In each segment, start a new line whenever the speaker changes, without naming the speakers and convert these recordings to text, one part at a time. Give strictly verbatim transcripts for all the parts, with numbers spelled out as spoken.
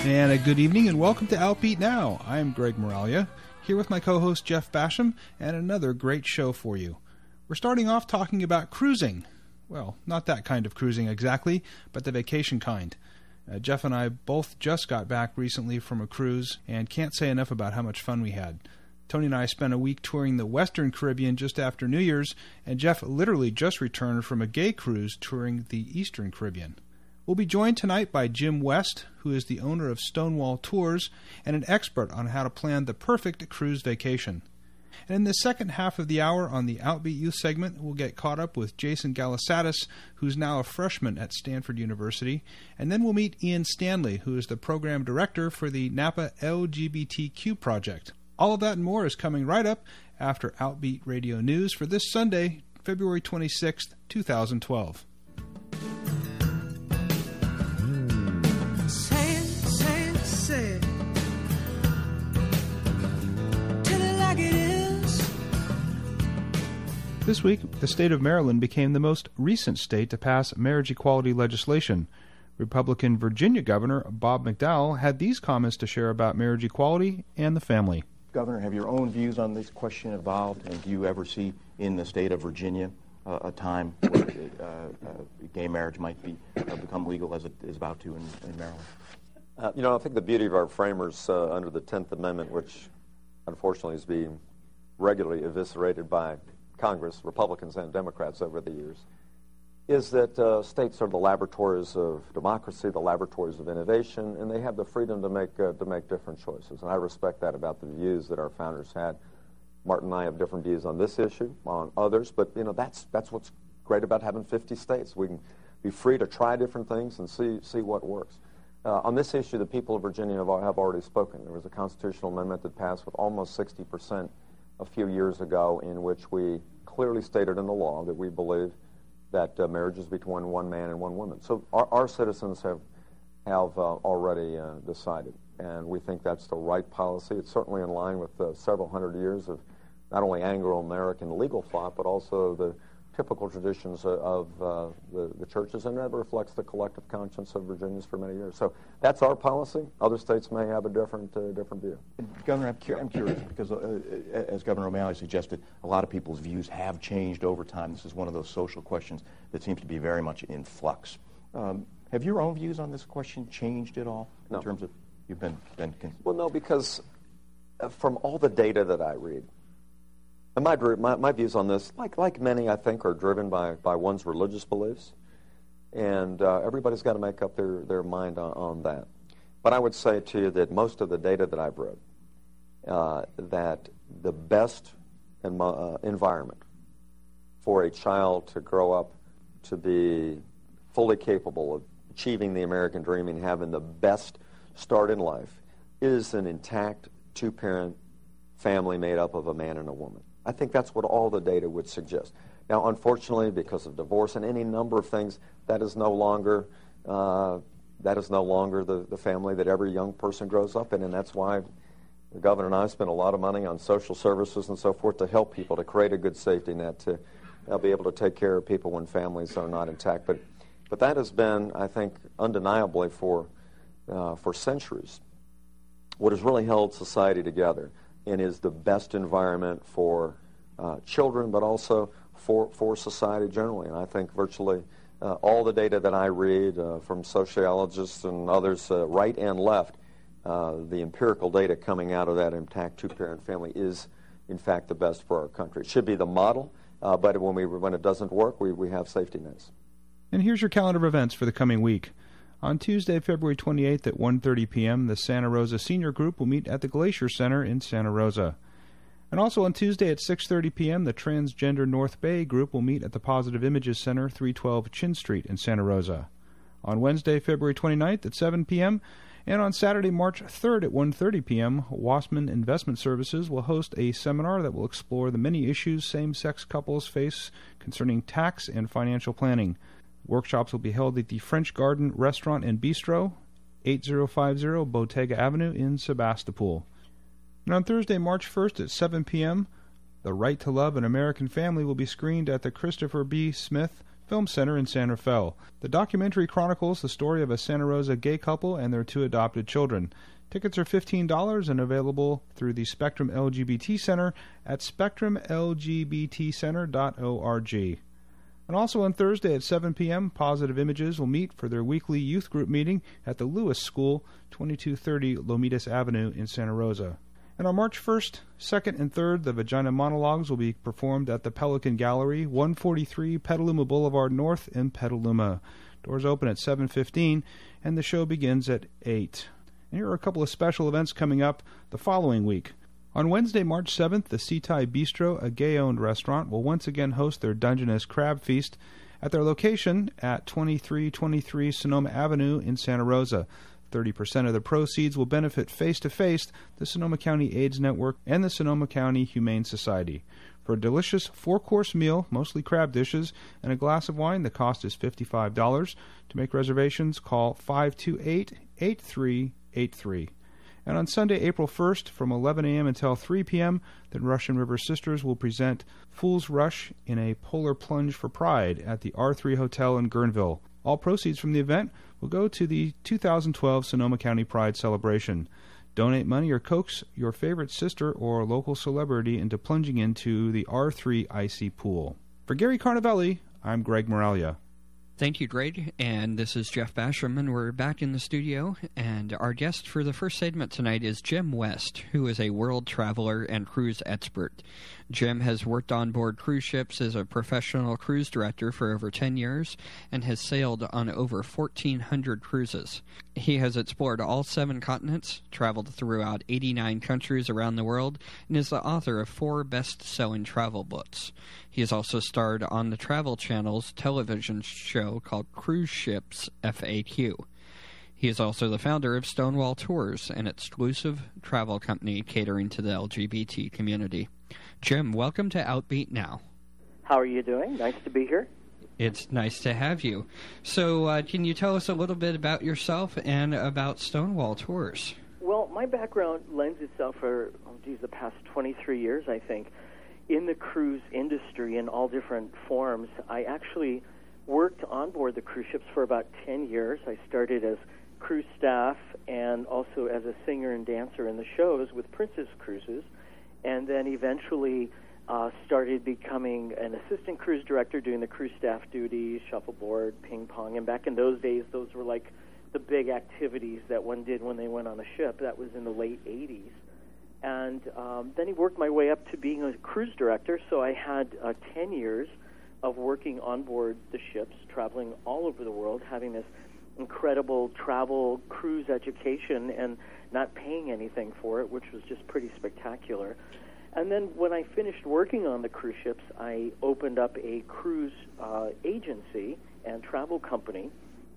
And a good evening and welcome to Outbeat Now. I'm Greg Moralia, here with my co-host Jeff Basham, and another great show for you. We're starting off talking about cruising. Well, not that kind of cruising exactly, but the vacation kind. Uh, Jeff and I both just got back recently from a cruise and can't say enough about how much fun we had. Tony and I spent a week touring the Western Caribbean just after New Year's, and Jeff literally just returned from a gay cruise touring the Eastern Caribbean. We'll be joined tonight by Jim West, who is the owner of Stonewall Tours and an expert on how to plan the perfect cruise vacation. And in the second half of the hour on the Outbeat Youth segment, we'll get caught up with Jason Galisatis, who's now a freshman at Stanford University, and then we'll meet Ian Stanley, who is the program director for the Napa L G B T Q project. All of that and more is coming right up after Outbeat Radio News for this Sunday, February twenty-sixth, twenty twelve.
Say it, say it, say it. Tell it like it is.
This week, the state of Maryland became the most recent state to pass marriage equality legislation. Republican Virginia Governor Bob McDowell had these comments to share about marriage equality and the family.
Governor, have your own views on this question evolved, and do you ever see in the state of Virginia uh, a time where uh, uh, gay marriage might be uh, become legal as it is about to in, in Maryland?
Uh, you know, I think the beauty of our framers uh, under the tenth Amendment, which unfortunately is being regularly eviscerated by Congress, Republicans and Democrats over the years, is that uh, states are the laboratories of democracy, the laboratories of innovation, and they have the freedom to make uh, to make different choices. And I respect that about the views that our founders had. Martin and I have different views on this issue, on others, but you know that's that's what's great about having fifty states. We can be free to try different things and see see what works. Uh, on this issue, the people of Virginia have, have already spoken. There was a constitutional amendment that passed with almost sixty percent a few years ago, in which we clearly stated in the law that we believe that uh, marriage is between one man and one woman. So our, our citizens have have uh, already uh, decided, and we think that's the right policy. It's certainly in line with uh, several hundred years of not only Anglo-American legal thought, but also the typical traditions of uh, the, the churches, and that reflects the collective conscience of Virginians for many years. So that's our policy. Other states may have a different uh, different view.
Governor, I'm, cur- I'm curious, because uh, as Governor O'Malley suggested, a lot of people's views have changed over time. This is one of those social questions that seems to be very much in flux. Um, have your own views on this question changed at all in
No.
terms of you've been... been con-
Well, no, because uh, from all the data that I read, and my, my, my views on this, like like many, I think, are driven by, by one's religious beliefs, and uh, everybody's got to make up their, their mind on, on that. But I would say to you that most of the data that I've read, uh, that the best in, uh, environment for a child to grow up to be fully capable of achieving the American dream and having the best start in life is an intact two-parent family made up of a man and a woman. I think that's what all the data would suggest. Now, unfortunately, because of divorce and any number of things, that is no longer uh, that is no longer the, the family that every young person grows up in, and that's why the governor and I spent a lot of money on social services and so forth to help people, to create a good safety net, to uh, be able to take care of people when families are not intact. But but that has been, I think, undeniably for uh, for centuries what has really held society together, and is the best environment for uh, children, but also for, for society generally. And I think virtually uh, all the data that I read uh, from sociologists and others, uh, right and left, uh, the empirical data coming out of that intact two-parent family is, in fact, the best for our country. It should be the model, uh, but when, we, when it doesn't work, we, we have safety nets.
And here's your calendar of events for the coming week. On Tuesday, February twenty-eighth at one thirty p.m., the Santa Rosa Senior Group will meet at the Glacier Center in Santa Rosa. And also on Tuesday at six thirty p.m., the Transgender North Bay Group will meet at the Positive Images Center, three twelve Chin Street in Santa Rosa. On Wednesday, February twenty-ninth at seven p.m., and on Saturday, March third at one thirty p.m., Wassman Investment Services will host a seminar that will explore the many issues same-sex couples face concerning tax and financial planning. Workshops will be held at the French Garden Restaurant and Bistro, eighty fifty Bottega Avenue in Sebastopol. And on Thursday, March first at seven p.m., The Right to Love an American Family will be screened at the Christopher B. Smith Film Center in San Rafael. The documentary chronicles the story of a Santa Rosa gay couple and their two adopted children. Tickets are fifteen dollars and available through the Spectrum L G B T Center at spectrum l g b t center dot org. And also on Thursday at seven p.m., Positive Images will meet for their weekly youth group meeting at the Lewis School, twenty-two thirty Lomitas Avenue in Santa Rosa. And on March first, second, and third, the Vagina Monologues will be performed at the Pelican Gallery, one forty-three Petaluma Boulevard North in Petaluma. Doors open at seven fifteen, and the show begins at eight. And here are a couple of special events coming up the following week. On Wednesday, March seventh, the Sea Tai Bistro, a gay-owned restaurant, will once again host their Dungeness Crab Feast at their location at twenty-three twenty-three Sonoma Avenue in Santa Rosa. thirty percent of the proceeds will benefit Face to Face, the Sonoma County AIDS Network, and the Sonoma County Humane Society. For a delicious four-course meal, mostly crab dishes, and a glass of wine, the cost is fifty-five dollars. To make reservations, call five two eight, eight three eight three. And on Sunday, April first, from eleven a.m. until three p.m., the Russian River Sisters will present Fool's Rush in a Polar Plunge for Pride at the R three Hotel in Guerneville. All proceeds from the event will go to the two thousand twelve Sonoma County Pride Celebration. Donate money or coax your favorite sister or local celebrity into plunging into the R three icy pool. For Gary Carnavelli, I'm Greg Moralia.
Thank you, Greg, and this is Jeff Basham, and we're back in the studio, and our guest for the first segment tonight is Jim West, who is a world traveler and cruise expert. Jim has worked on board cruise ships as a professional cruise director for over ten years and has sailed on over fourteen hundred cruises. He has explored all seven continents, traveled throughout eighty-nine countries around the world, and is the author of four best-selling travel books. He has also starred on the Travel Channel's television show called Cruise Ships F A Q. He is also the founder of Stonewall Tours, an exclusive travel company catering to the L G B T community. Jim, welcome to Outbeat Now.
How are you doing? Nice to be here.
It's nice to have you. So uh, can you tell us a little bit about yourself and about Stonewall Tours?
Well, my background lends itself for, oh, geez, the past twenty-three years, I think, in the cruise industry in all different forms. I actually worked on board the cruise ships for about ten years. I started as cruise staff and also as a singer and dancer in the shows with Princess Cruises, and then eventually uh, started becoming an assistant cruise director, doing the cruise staff duties, shuffleboard, ping pong. And back in those days, those were like the big activities that one did when they went on a ship. That was in the late eighties. And um, then he worked my way up to being a cruise director, so I had uh, ten years of working on board the ships, traveling all over the world, having this incredible travel cruise education and not paying anything for it, which was just pretty spectacular. And then when I finished working on the cruise ships, I opened up a cruise uh, agency and travel company,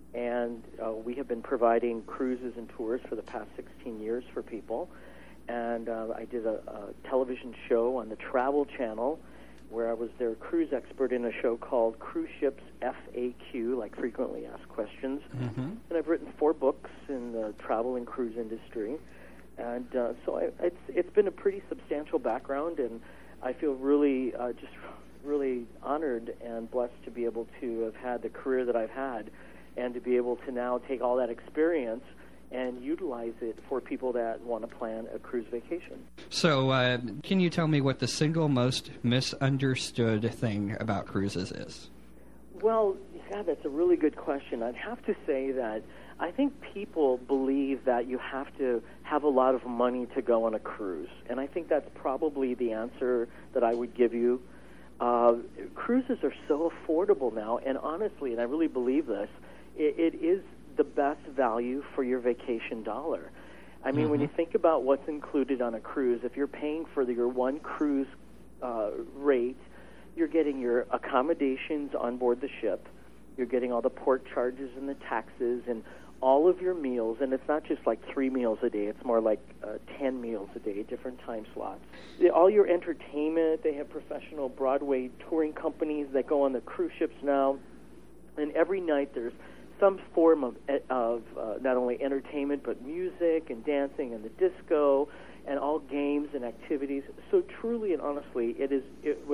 and uh, we have been providing cruises and tours for the past sixteen years for people. And uh, I did a, a television show on the Travel Channel where I was their cruise expert in a show called Cruise Ships F A Q, like Frequently Asked Questions. Mm-hmm. And I've written four books in the travel and cruise industry. And uh, so I, it's it's been a pretty substantial background, and I feel really uh, just really honored and blessed to be able to have had the career that I've had and to be able to now take all that experience and utilize it for people that want to plan a cruise vacation.
So uh, can you tell me what the single most misunderstood thing about cruises is?
Well, yeah, that's a really good question. I'd have to say that I think people believe that you have to have a lot of money to go on a cruise, and I think that's probably the answer that I would give you. Uh, cruises are so affordable now, and honestly, and I really believe this, it, it is the best value for your vacation dollar. I mean, mm-hmm. when you think about what's included on a cruise, if you're paying for the, your one cruise uh, rate, you're getting your accommodations on board the ship, you're getting all the port charges and the taxes and all of your meals, and it's not just like three meals a day, it's more like uh, ten meals a day, different time slots. All your entertainment, they have professional Broadway touring companies that go on the cruise ships now, and every night there's some form of of uh, not only entertainment but music and dancing and the disco and all games and activities. So truly and honestly, it is it, what's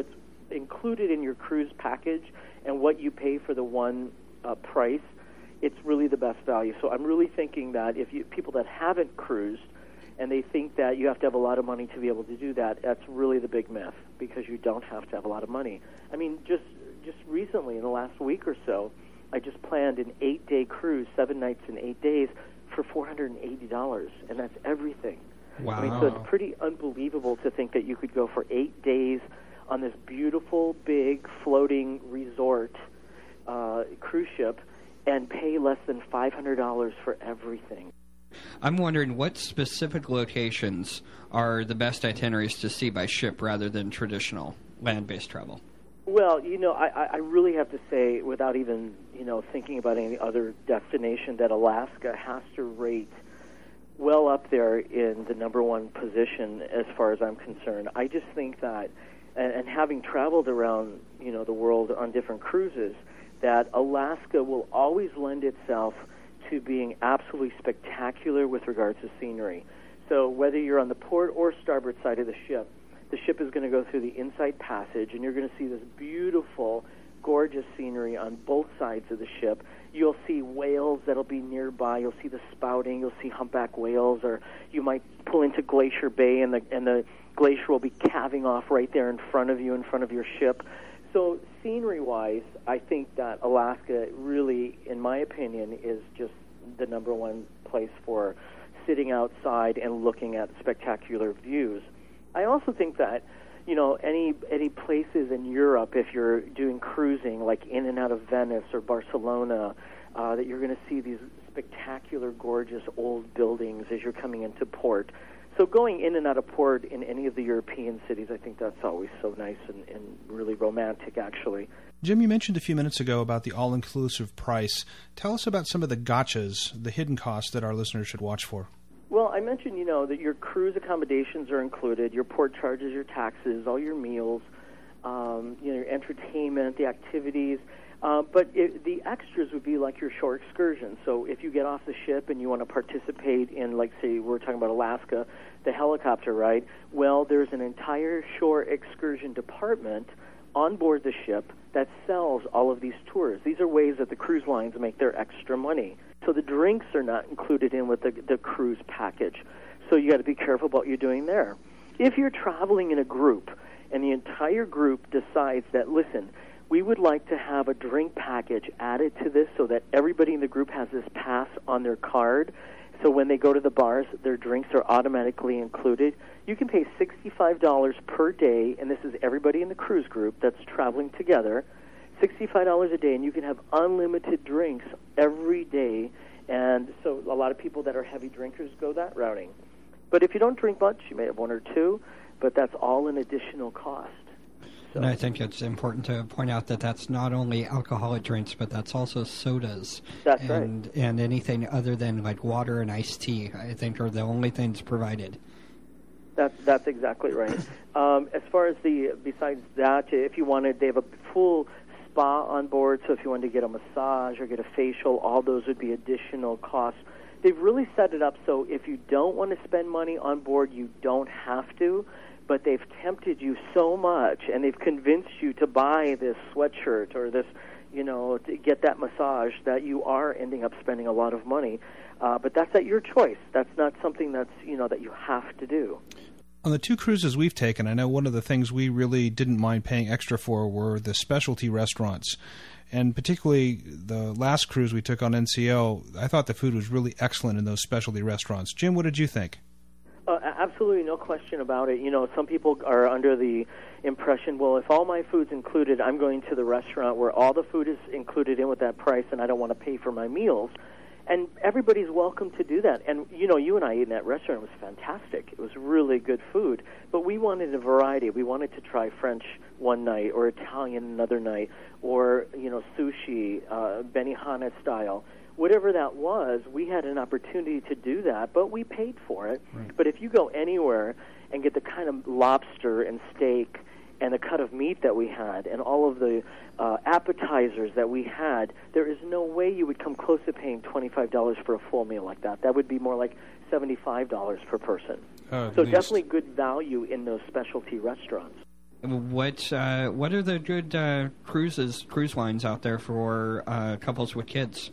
included in your cruise package and what you pay for the one uh, price, it's really the best value. So I'm really thinking that if you people that haven't cruised and they think that you have to have a lot of money to be able to do that, that's really the big myth, because you don't have to have a lot of money. I mean, just just recently, in the last week or so, I just planned an eight-day cruise, seven nights and eight days, for four hundred eighty dollars, and that's everything.
Wow.
I mean, so it's pretty unbelievable to think that you could go for eight days on this beautiful, big, floating resort uh, cruise ship and pay less than five hundred dollars for everything.
I'm wondering what specific locations are the best itineraries to see by ship rather than traditional land-based travel?
Well, you know, I, I really have to say, without even, you know, thinking about any other destination, that Alaska has to rate well up there in the number one position as far as I'm concerned. I just think that, and, and having traveled around, you know, the world on different cruises, that Alaska will always lend itself to being absolutely spectacular with regards to scenery. So whether you're on the port or starboard side of the ship, the ship is going to go through the inside passage, and you're going to see this beautiful, gorgeous scenery on both sides of the ship. You'll see whales that'll be nearby. You'll see the spouting. You'll see humpback whales, or you might pull into Glacier Bay, and the and the glacier will be calving off right there in front of you, in front of your ship. So scenery-wise, I think that Alaska really, in my opinion, is just the number one place for sitting outside and looking at spectacular views. I also think that, you know, any any places in Europe, if you're doing cruising, like in and out of Venice or Barcelona, uh, that you're going to see these spectacular, gorgeous old buildings as you're coming into port. So going in and out of port in any of the European cities, I think that's always so nice and, and really romantic, actually.
Jim, you mentioned a few minutes ago about the all-inclusive price. Tell us about some of the gotchas, the hidden costs that our listeners should watch for.
Well, I mentioned, you know, that your cruise accommodations are included, your port charges, your taxes, all your meals, um, you know, your entertainment, the activities. Uh, but it, the extras would be like your shore excursion. So if you get off the ship and you want to participate in, like, say, we're talking about Alaska, the helicopter ride, well, there's an entire shore excursion department on board the ship that sells all of these tours. These are ways that the cruise lines make their extra money. So the drinks are not included in with the, the cruise package. So you got to be careful about what you're doing there. If you're traveling in a group and the entire group decides that, listen, we would like to have a drink package added to this so that everybody in the group has this pass on their card, so when they go to the bars, their drinks are automatically included. You can pay sixty-five dollars per day, and this is everybody in the cruise group that's traveling together, sixty-five dollars a day, and you can have unlimited drinks every day. And so a lot of people that are heavy drinkers go that routing. But if you don't drink much, you may have one or two, but that's all an additional cost. So.
And I think it's important to point out that that's not only alcoholic drinks, but that's also sodas.
That's
and,
right.
And anything other than like water and iced tea, I think, are the only things provided.
That's that's exactly right. Um, as far as the besides that, if you wanted, they have a full spa on board. So if you wanted to get a massage or get a facial, all those would be additional costs. They've really set it up so if you don't want to spend money on board, you don't have to. But they've tempted you so much, and they've convinced you to buy this sweatshirt or this, you know, to get that massage, that you are ending up spending a lot of money. Uh, but that's at your choice. That's not something that's, you know, that you have to do.
On the two cruises we've taken, I know one of the things we really didn't mind paying extra for were the specialty restaurants. And particularly the last cruise we took on N C O, I thought the food was really excellent in those specialty restaurants. Jim, what did you think?
Uh, absolutely, no question about it. You know, some people are under the impression, well, if all my food's included, I'm going to the restaurant where all the food is included in with that price, and I don't want to pay for my meals. And everybody's welcome to do that. And, you know, you and I ate in that restaurant. It was fantastic. It was really good food. But we wanted a variety. We wanted to try French one night or Italian another night or, you know, sushi, uh, Benihana style. Whatever that was, we had an opportunity to do that, but we paid for it. Right. But if you go anywhere and get the kind of lobster and steak and the cut of meat that we had and all of the uh, appetizers that we had, there is no way you would come close to paying twenty-five dollars for a full meal like that. That would be more like seventy-five dollars per person.
Oh,
so
least.
Definitely good value in those specialty restaurants.
What uh, what are the good uh, cruises, cruise lines out there for uh, couples with kids?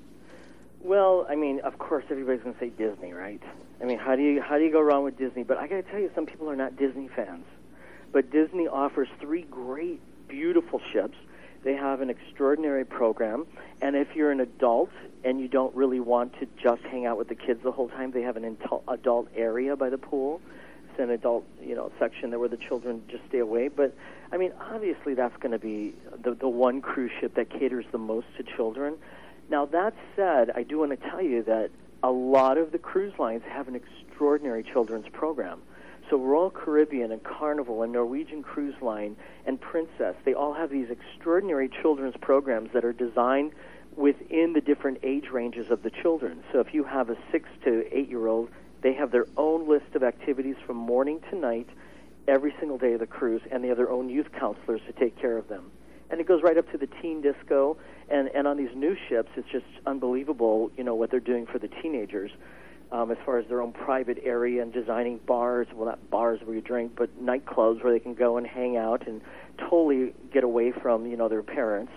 Well, I mean, of course, everybody's going to say Disney, right? I mean, how do you how do you go wrong with Disney? But I got to tell you, some people are not Disney fans. But Disney offers three great, beautiful ships. They have an extraordinary program, and if you're an adult and you don't really want to just hang out with the kids the whole time, they have an adult area by the pool. It's an adult, you know, section there where the children just stay away. But I mean, obviously, that's going to be the the one cruise ship that caters the most to children. Now, that said, I do want to tell you that a lot of the cruise lines have an extraordinary children's program. So Royal Caribbean and Carnival and Norwegian Cruise Line and Princess, they all have these extraordinary children's programs that are designed within the different age ranges of the children. So if you have a six to eight-year-old, they have their own list of activities from morning to night every single day of the cruise, and they have their own youth counselors to take care of them. And it goes right up to the teen disco, and, and on these new ships, it's just unbelievable, you know, what they're doing for the teenagers. Um, as far as their own private area and designing bars, well, not bars where you drink, but nightclubs where they can go and hang out and totally get away from, you know, their parents.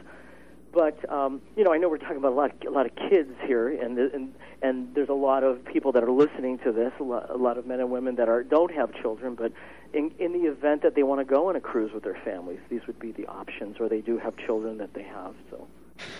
But, um, you know, I know we're talking about a lot of, a lot of kids here, and, and and there's a lot of people that are listening to this, a lot, a lot of men and women that are don't have children, but in, in the event that they want to go on a cruise with their families, these would be the options, or they do have children that they have, so...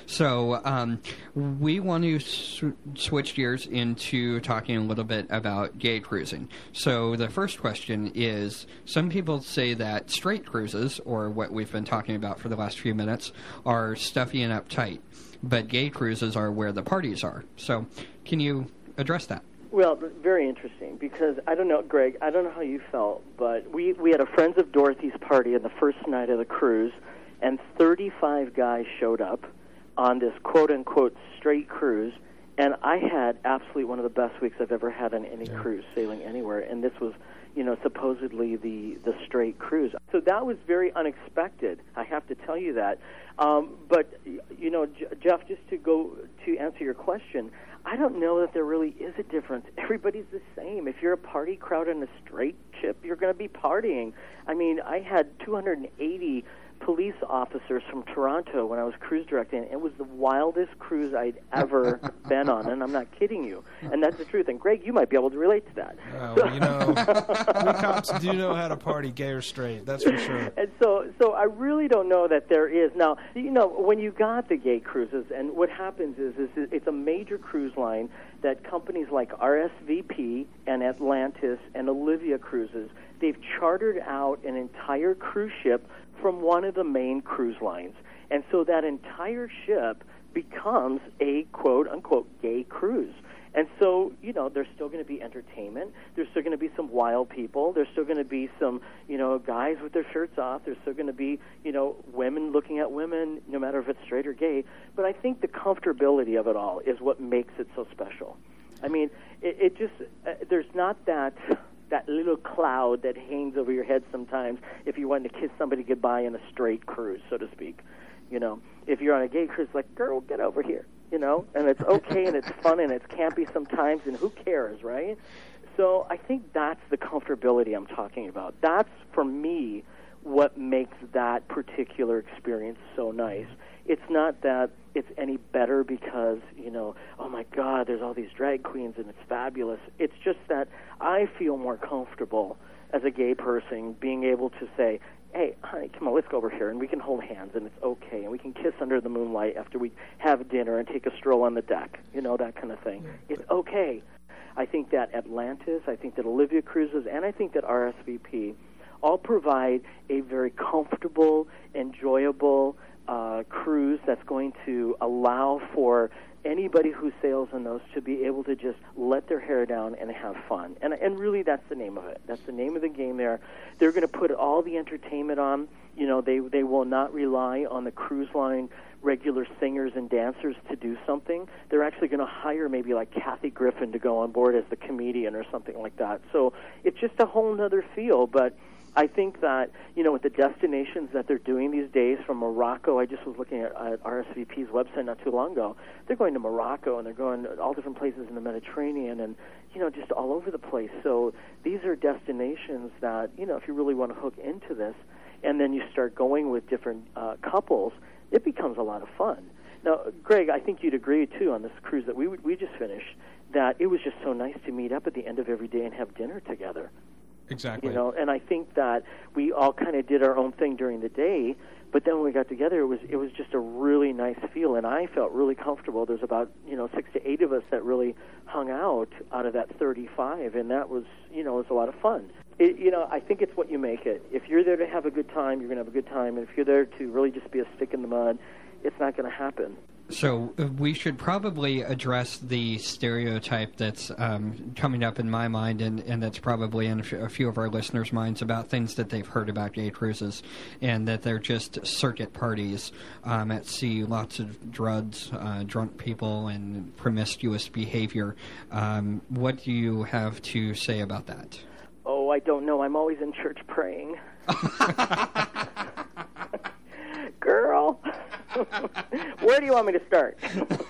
So um, we want to sw- switch gears into talking a little bit about gay cruising. So the first question is, some people say that straight cruises, or what we've been talking about for the last few minutes, are stuffy and uptight, but gay cruises are where the parties are. So can you address that?
Well, very interesting, because I don't know, Greg, I don't know how you felt, but we, we had a Friends of Dorothy's party on the first night of the cruise, and thirty-five guys showed up on this quote-unquote straight cruise, and I had absolutely one of the best weeks I've ever had on any yeah. cruise, sailing anywhere, and this was, you know, supposedly the, the straight cruise. So that was very unexpected, I have to tell you that. Um, but, you know, J- Jeff, just to go to answer your question, I don't know that there really is a difference. Everybody's the same. If you're a party crowd on a straight ship, you're going to be partying. I mean, I had two hundred eighty police officers from Toronto when I was cruise directing. It was the wildest cruise I'd ever been on, and I'm not kidding you. And that's the truth. And Greg, you might be able to relate to that.
Oh, well, you know, we cops do know how to party, gay or straight. That's for sure.
And so, so I really don't know that there is. Now, you know, when you got the gay cruises, and what happens is, is it's a major cruise line that companies like R S V P and Atlantis and Olivia Cruises, they've chartered out an entire cruise ship from one of the main cruise lines. And so that entire ship becomes a quote-unquote gay cruise. And so, you know, there's still going to be entertainment. There's still going to be some wild people. There's still going to be some, you know, guys with their shirts off. There's still going to be, you know, women looking at women, no matter if it's straight or gay. But I think the comfortability of it all is what makes it so special. I mean, it, it just, uh, there's not that... that little cloud that hangs over your head sometimes if you want to kiss somebody goodbye on a straight cruise, so to speak. You know, if you're on a gay cruise, like, girl, get over here, you know, and it's okay and it's fun and it's campy sometimes, and who cares, right? So I think that's the comfortability I'm talking about. That's, for me, what makes that particular experience so nice. It's not that it's any better because, you know, oh my God, there's all these drag queens and it's fabulous. It's just that I feel more comfortable as a gay person being able to say, hey, honey, come on, let's go over here, and we can hold hands, and it's okay, and we can kiss under the moonlight after we have dinner and take a stroll on the deck, you know, that kind of thing. It's okay. I think that Atlantis, I think that Olivia Cruises, and I think that R S V P all provide a very comfortable, enjoyable uh, cruise that's going to allow for anybody who sails on those to be able to just let their hair down and have fun. And and really, that's the name of it. That's the name of the game there. They're going to put all the entertainment on. You know, they they will not rely on the cruise line regular singers and dancers to do something. They're actually going to hire maybe like Kathy Griffin to go on board as the comedian or something like that. So it's just a whole other feel. But I think that, you know, with the destinations that they're doing these days from Morocco, I just was looking at, at R S V P's website not too long ago. They're going to Morocco, and they're going to all different places in the Mediterranean and, you know, just all over the place. So these are destinations that, you know, if you really want to hook into this, and then you start going with different uh, couples, it becomes a lot of fun. Now, Greg, I think you'd agree, too, on this cruise that we we just finished, that it was just so nice to meet up at the end of every day and have dinner together.
Exactly.
You know, and I think that we all kind of did our own thing during the day, but then when we got together, it was it was just a really nice feel, and I felt really comfortable. There's about, you know, six to eight of us that really hung out out of that thirty-five, and that was, you know, it was a lot of fun. It, you know, I think it's what you make it. If you're there to have a good time, you're going to have a good time, and if you're there to really just be a stick in the mud, it's not going to happen.
So uh, we should probably address the stereotype that's um, coming up in my mind, and, and that's probably in a, f- a few of our listeners' minds about things that they've heard about gay cruises, and that they're just circuit parties um, at sea, lots of drugs, uh, drunk people, and promiscuous behavior. Um, what do you have to say about that?
Oh, I don't know. I'm always in church praying. Girl, where do you want me to start?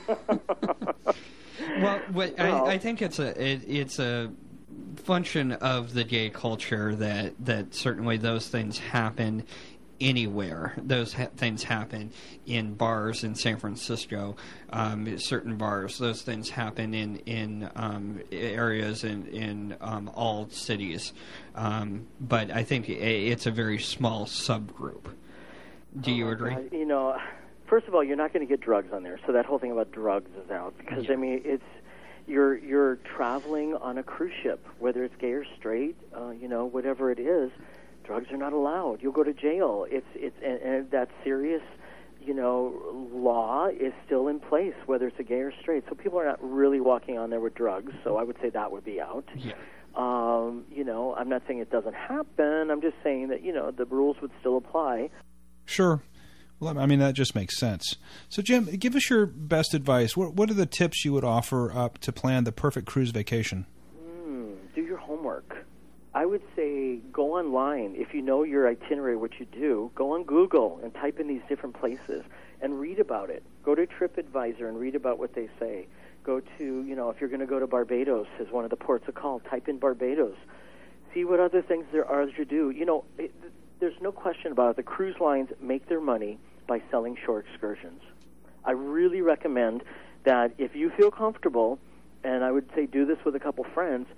Well, what, I, I think it's a it, it's a function of the gay culture that that certainly those things happen anywhere. Those ha- things happen in bars in San Francisco, um, certain bars. Those things happen in in um, areas in in um, all cities. Um, but I think it's a very small subgroup. Do you
oh
agree?
God. You know, first of all, you're not going to get drugs on there, so that whole thing about drugs is out. Because yeah. I mean, it's you're you're traveling on a cruise ship, whether it's gay or straight, uh, you know, whatever it is. Drugs are not allowed. You'll go to jail. It's it's and, and that serious, you know, law is still in place, whether it's a gay or straight. So people are not really walking on there with drugs. So I would say that would be out.
Yeah.
Um, you know, I'm not saying it doesn't happen. I'm just saying that, you know, the rules would still apply.
Sure. Well, I mean, that just makes sense. So, Jim, give us your best advice. What What are the tips you would offer up to plan the perfect cruise vacation?
Mm, do your homework. I would say go online. If you know your itinerary, what you do, go on Google and type in these different places and read about it. Go to TripAdvisor and read about what they say. Go to, you know, if you're going to go to Barbados as one of the ports of call, type in Barbados. See what other things there are to do. You know, it, there's no question about it. The cruise lines make their money by selling shore excursions. I really recommend that if you feel comfortable, and I would say do this with a couple friends,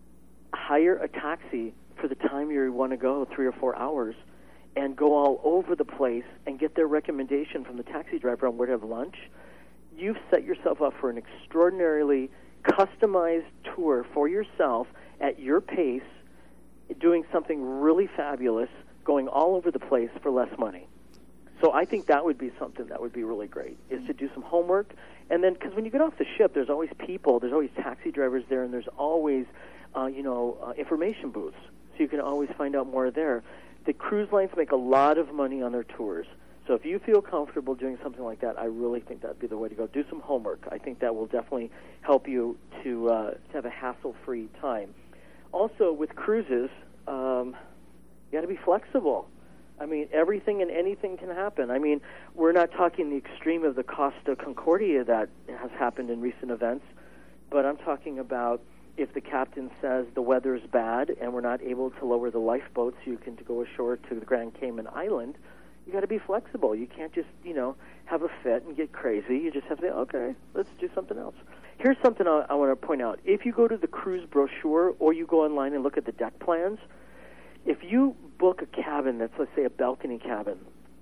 hire a taxi for the time you want to go, three or four hours, and go all over the place and get their recommendation from the taxi driver on where to have lunch. You've set yourself up for an extraordinarily customized tour for yourself at your pace, doing something really fabulous, going all over the place for less money. So I think that would be something that would be really great, is to do some homework. And then, because when you get off the ship, there's always people, there's always taxi drivers there, and there's always, uh, you know, uh, information booths. So you can always find out more there. The cruise lines make a lot of money on their tours. So if you feel comfortable doing something like that, I really think that would be the way to go. Do some homework. I think that will definitely help you to, uh, to have a hassle-free time. Also, with cruises, um, you got to be flexible. I mean, everything and anything can happen. I mean, we're not talking the extreme of the Costa Concordia that has happened in recent events, but I'm talking about if the captain says the weather's bad and we're not able to lower the lifeboat so you can go ashore to the Grand Cayman Island, you got to be flexible. You can't just, you know, have a fit and get crazy. You just have to say, okay, let's do something else. Here's something I, I want to point out. If you go to the cruise brochure or you go online and look at the deck plans, if you book a cabin that's, let's say, a balcony cabin,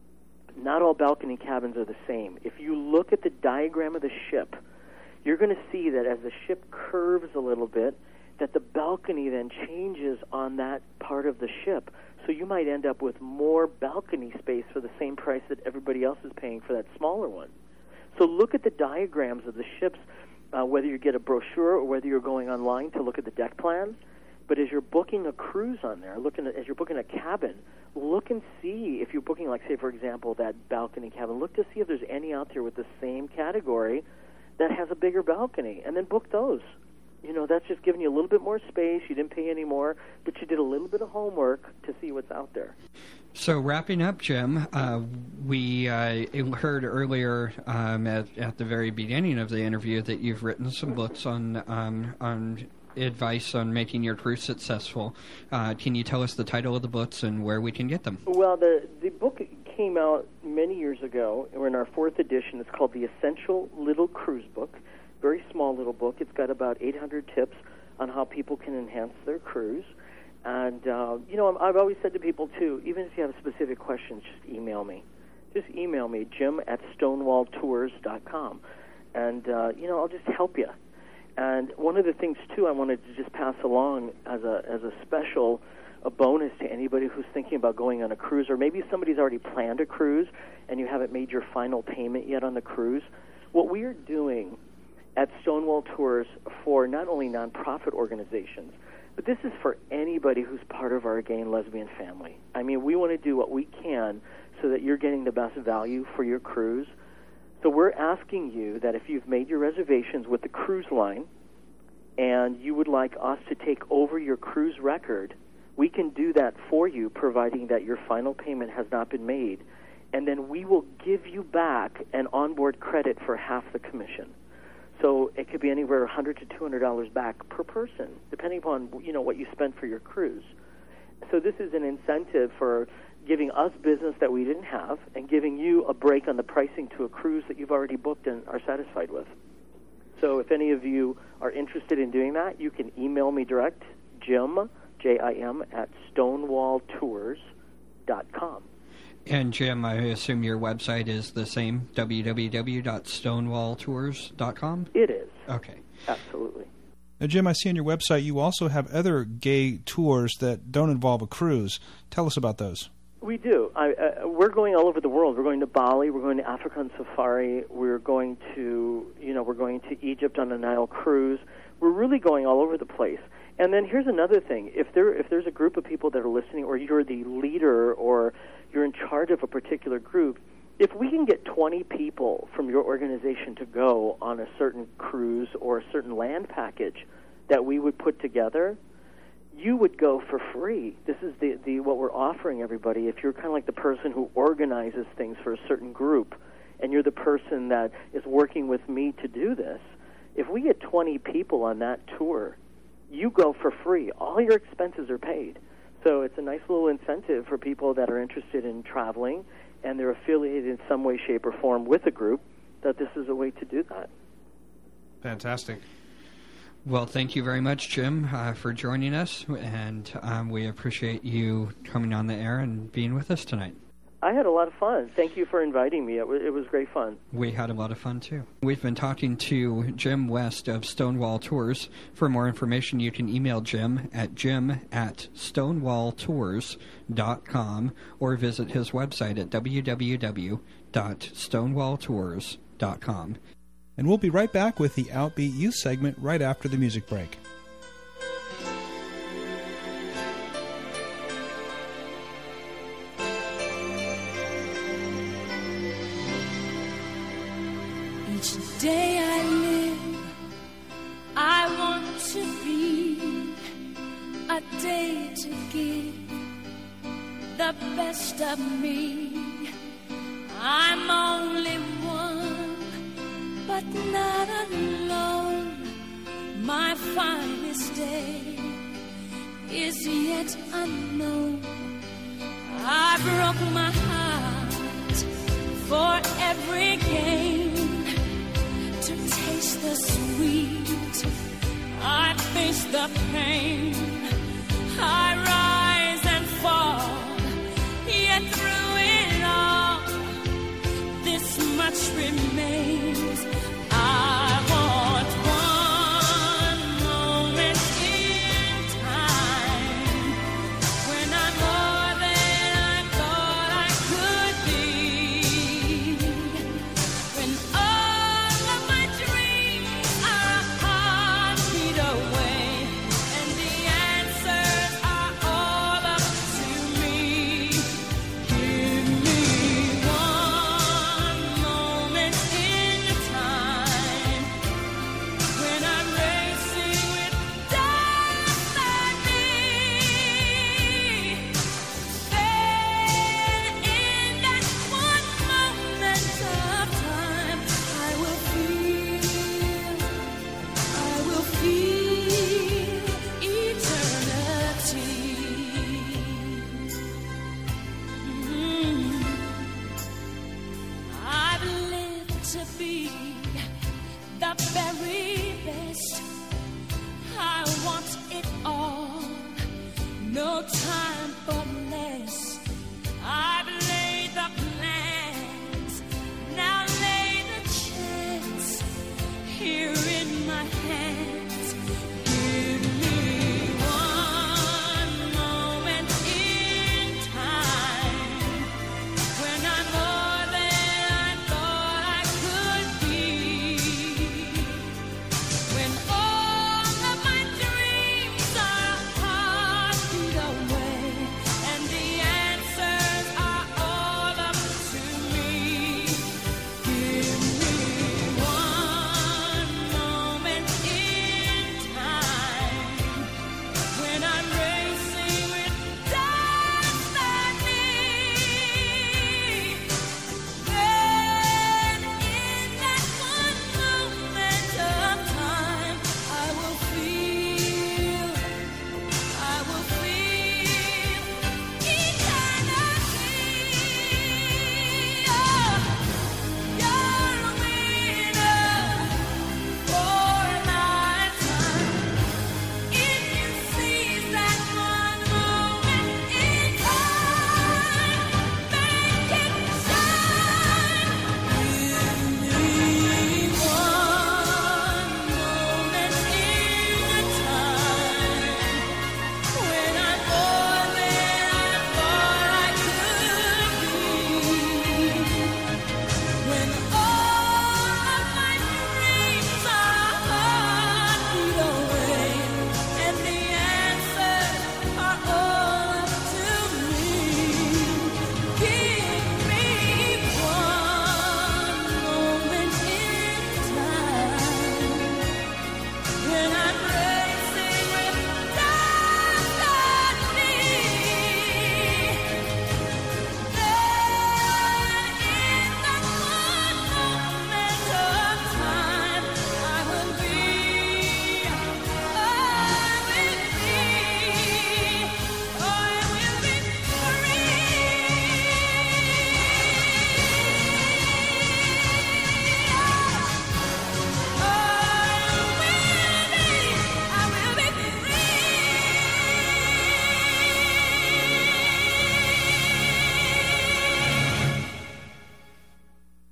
not all balcony cabins are the same. If you look at the diagram of the ship, you're going to see that as the ship curves a little bit, that the balcony then changes on that part of the ship. So you might end up with more balcony space for the same price that everybody else is paying for that smaller one. So look at the diagrams of the ships, uh, whether you get a brochure or whether you're going online to look at the deck plan. But as you're booking a cruise on there, looking at, as you're booking a cabin, look and see if you're booking, like, say, for example, that balcony cabin. Look to see if there's any out there with the same category that has a bigger balcony, and then book those. You know, that's just giving you a little bit more space. You didn't pay any more, but you did a little bit of homework to see what's out there.
So wrapping up, Jim, uh, we uh, heard earlier um, at, at the very beginning of the interview that you've written some books on um, on advice on making your cruise successful. Uh, can you tell us the title of the books and where we can get them?
Well, the, the book came out many years ago. We're in our fourth edition. It's called The Essential Little Cruise Book. Very small little book. It's got about eight hundred tips on how people can enhance their cruise. And, uh, you know, I've always said to people, too, even if you have specific questions, just email me. Just email me, Jim at stonewall tours dot com. And, uh, you know, I'll just help you. And one of the things, too, I wanted to just pass along as a as a special a bonus to anybody who's thinking about going on a cruise, or maybe somebody's already planned a cruise and you haven't made your final payment yet on the cruise. What we are doing at Stonewall Tours for not only nonprofit organizations, but this is for anybody who's part of our gay and lesbian family. I mean, we want to do what we can so that you're getting the best value for your cruise. So we're asking you that if you've made your reservations with the cruise line and you would like us to take over your cruise record, we can do that for you, providing that your final payment has not been made. And then we will give you back an onboard credit for half the commission. So it could be anywhere one hundred dollars to two hundred dollars back per person, depending upon, you know, what you spent for your cruise. So this is an incentive for giving us business that we didn't have and giving you a break on the pricing to a cruise that you've already booked and are satisfied with. So if any of you are interested in doing that, you can email me direct, Jim, J I M, at stonewall tours dot com.
And Jim, I assume your website is the same, w w w dot stonewall tours dot com?
It is.
Okay.
Absolutely.
Now, Jim, I see on your website you also have other gay tours that don't involve a cruise. Tell us about those.
We do. I, uh, we're going all over the world. We're going to Bali. We're going to Africa on safari. We're going to, you know, we're going to Egypt on a Nile cruise. We're really going all over the place. And then here's another thing. If there, if there's a group of people that are listening, or you're the leader, or you're in charge of a particular group, if we can get twenty people from your organization to go on a certain cruise or a certain land package that we would put together, you would go for free. This is the, the what we're offering everybody. If you're kind of like the person who organizes things for a certain group, and you're the person that is working with me to do this, if we get twenty people on that tour, you go for free. All your expenses are paid. So it's a nice little incentive for people that are interested in traveling and they're affiliated in some way, shape, or form with a group, that this is a way to do that.
Fantastic.
Well, thank you very much, Jim, uh, for joining us, and um, we appreciate you coming on the air and being with us tonight.
I had a lot of fun. Thank you for inviting me. It, w- it was great fun.
We had a lot of fun, too. We've been talking to Jim West of Stonewall Tours. For more information, you can email Jim at jim at stonewall tours dot com or visit his website at w w w dot stonewall tours dot com.
And we'll be right back with the Outbeat Youth segment right after the music break.
Each day I live, I want to be a day to give the best of me. I'm only one, but not alone. My finest day is yet unknown. I broke my heart for every gain. To taste the sweet, I face the pain. I rise and fall, yet through it all, this much remains. I want one moment in time when I'm more than I thought I could be. When all of my dreams are a heartbeat away, and the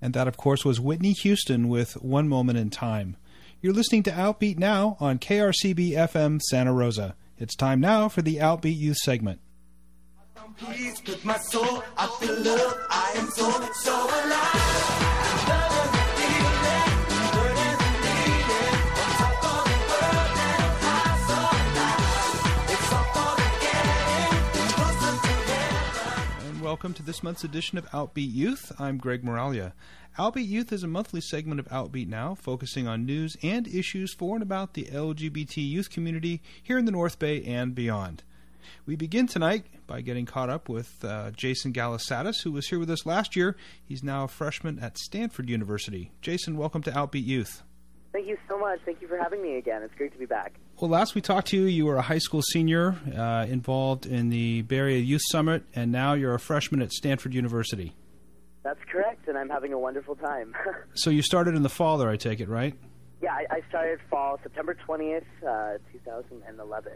And that, of course, was Whitney Houston with One Moment in Time. You're listening to Outbeat Now on K R C B F M Santa Rosa. It's time now for the Outbeat Youth segment.
Peace with my soul, I feel love, I am so, so alive. Love is a feeling, hurt is a needing. On top of the world and I'm high so alive. It's all for the getting, closer together.
And welcome to this month's edition of Outbeat Youth. I'm Greg Moralia. Outbeat Youth is a monthly segment of Outbeat Now, focusing on news and issues for and about the L G B T youth community here in the North Bay and beyond. We begin tonight by getting caught up with uh, Jason Galisatis, who was here with us last year. He's now a freshman at Stanford University. Jason, welcome to Outbeat Youth.
Thank you so much. Thank you for having me again. It's great to be back.
Well, last we talked to you, you were a high school senior uh, involved in the Bay Area Youth Summit, and now you're a freshman at Stanford University.
That's correct, and I'm having a wonderful time.
So you started in the fall there, I take it, right?
Yeah, I, I started fall, September twentieth, uh, two thousand eleven.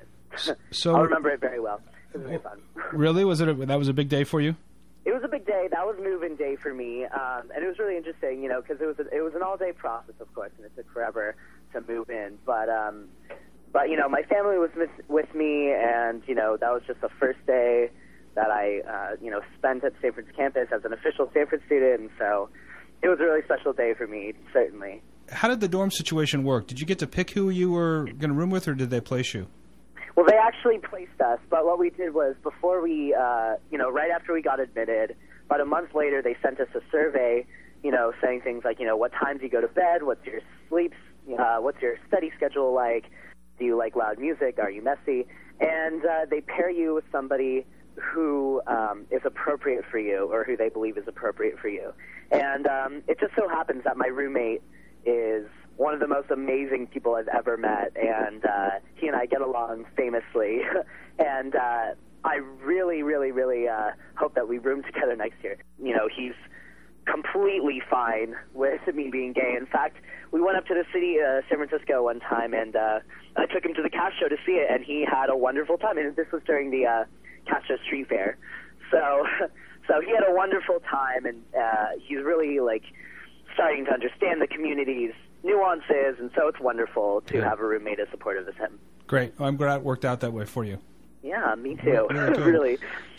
So
I'll remember it very well. It was very fun.
Really? Was it a, that was a big day for you?
It was a big day. That was move-in day for me, um, and it was really interesting, you know, because it was a, it was an all-day process, of course, and it took forever to move in. But um, but you know, my family was with, with me, and you know, that was just the first day that I uh, you know spent at Stanford's campus as an official Stanford student, and so it was a really special day for me, certainly.
How did the dorm situation work? Did you get to pick who you were going to room with, or did they place you?
Well, they actually placed us, but what we did was before we, uh, you know, right after we got admitted, about a month later, they sent us a survey, you know, saying things like, you know, what time do you go to bed? What's your sleep? Uh, what's your study schedule like? Do you like loud music? Are you messy? And uh, they pair you with somebody who um, is appropriate for you, or who they believe is appropriate for you. And um, it just so happens that my roommate is one of the most amazing people I've ever met, and uh, he and I get along famously. and uh, I really, really, really uh, hope that we room together next year. You know, he's completely fine with me being gay. In fact, we went up to the city, uh, San Francisco, one time, and uh, I took him to the Cast Show to see it, and he had a wonderful time. And this was during the uh, Cast Show Street Fair. So, so he had a wonderful time, and uh, he's really, like, starting to understand the community's nuances, and so it's wonderful to
yeah.
have a roommate as supportive as him.
Great. Well, I'm glad it worked out that way for you.
Yeah, me too.
Really,
really.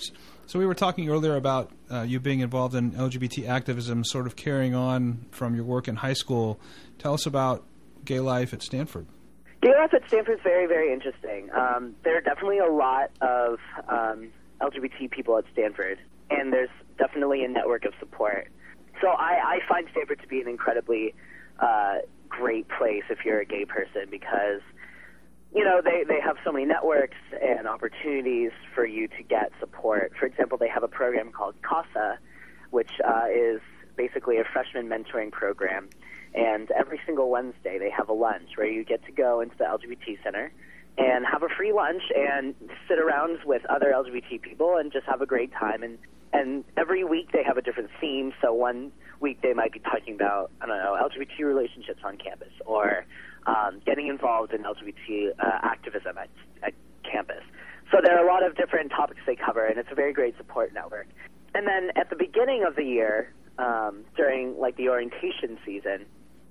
So we were talking earlier about uh, you being involved in L G B T activism, sort of carrying on from your work in high school. Tell us about gay life at Stanford.
Gay life at Stanford is very, very interesting. Um, there are definitely a lot of um, L G B T people at Stanford, and there's definitely a network of support. So I, I find Stanford to be an incredibly uh, great place if you're a gay person, because, you know, they, they have so many networks and opportunities for you to get support. For example, they have a program called CASA, which uh, is basically a freshman mentoring program. And every single Wednesday they have a lunch where you get to go into the L G B T Center and have a free lunch and sit around with other L G B T people and just have a great time. And And every week they have a different theme. So one week they might be talking about, I don't know, L G B T relationships on campus, or um, getting involved in L G B T uh, activism at, at campus. So there are a lot of different topics they cover, and it's a very great support network. And then at the beginning of the year, um, during like the orientation season,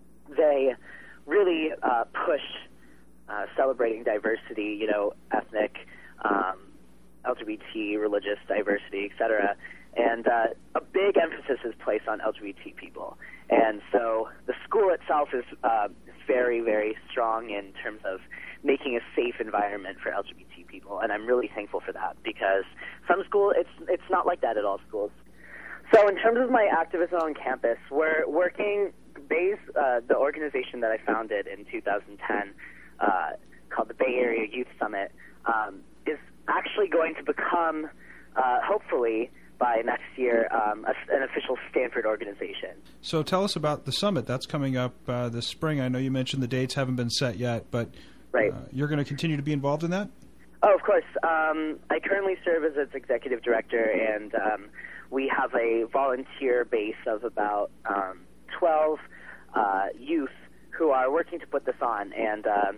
they really uh, push uh, celebrating diversity, you know, ethnic, um, L G B T, religious diversity, et cetera. And uh, a big emphasis is placed on L G B T people. And so the school itself is uh, very, very strong in terms of making a safe environment for L G B T people. And I'm really thankful for that, because some schools, it's, it's not like that at all schools. So in terms of my activism on campus, we're working, Bay's, uh, the organization that I founded in two thousand ten, uh, called the Bay Area Youth Summit, um, is actually going to become, uh, hopefully, by next year, um, a, an official Stanford organization.
So tell us about the summit. That's coming up uh, this spring. I know you mentioned the dates haven't been set yet, but
right.
uh, you're going to continue to be involved in that?
Oh, of course. Um, I currently serve as its executive director, and um, we have a volunteer base of about um, twelve uh, youth who are working to put this on. And um,